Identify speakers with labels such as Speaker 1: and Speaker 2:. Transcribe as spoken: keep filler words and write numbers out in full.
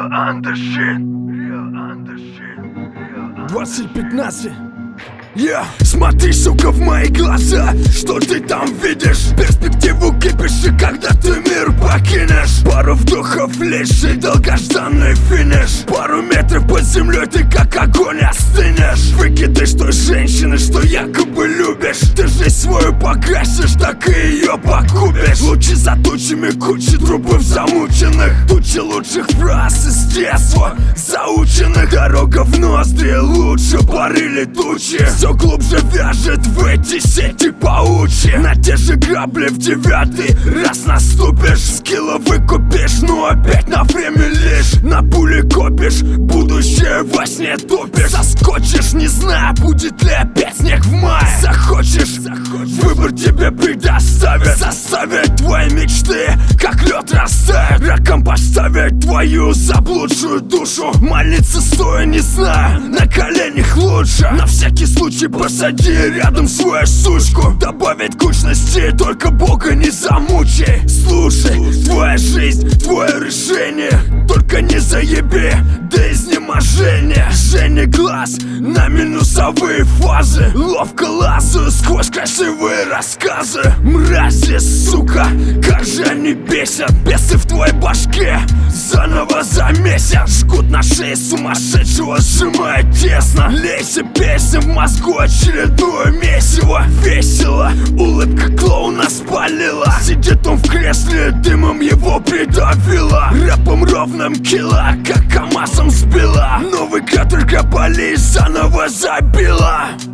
Speaker 1: Real undershit. Real undershit.
Speaker 2: двадцать пятнадцать. Я yeah. Смотри, сука, в мои глаза. Что ты там видишь? Перспективу кипишь, и когда ты мир покинешь. Пару вдохов лишь и долгожданный финиш. Пару метров под землей ты как огонь остынешь. Выкидыш той женщины, что якобы любишь. Ты жизнь свою погасишь, так и ее погубишь. Лучи за тучами, кучи трупов замученных. Тучи лучших фраз из детства заученных. Дорога в ноздри, лучше пары летучие. Все глубже вяжет в эти сети паучьи. На те же грабли в девятый раз наступишь. Скилла выкупишь, но опять на время лишь. На пули копишь, будущее во сне топишь. Соскочишь, не знаю, будет ли опять снег в мае. Захочешь, Захочешь. Выбор тебе предоставят. Заставят твои мечты, как лед растает. Раком поставить твою заблудшую душу. Молиться стоя, не знаю, на коленях лучше. На всякий случай посади рядом свою сучку. Добавить кучности, только Бога не замучай. Слушай, твоя жизнь, твое решение. Только не заеби до изнеможения. Жжение глаз на минусовые фазы. Ловко лазаю сквозь красивые рассказы. Мрази, сука, как же они бесят. Бесы в твоей башке заново замесят. Жгут на шее сумасшедшего, сжимает тесно. Лейся песня в мозгу, очередное месиво. Весело, улыбка клоуна спалила. Сидит он в кресле, дымом его придавило. Рэпом ровным кило, как КамАЗом сбила. Новый катер копали и заново забила.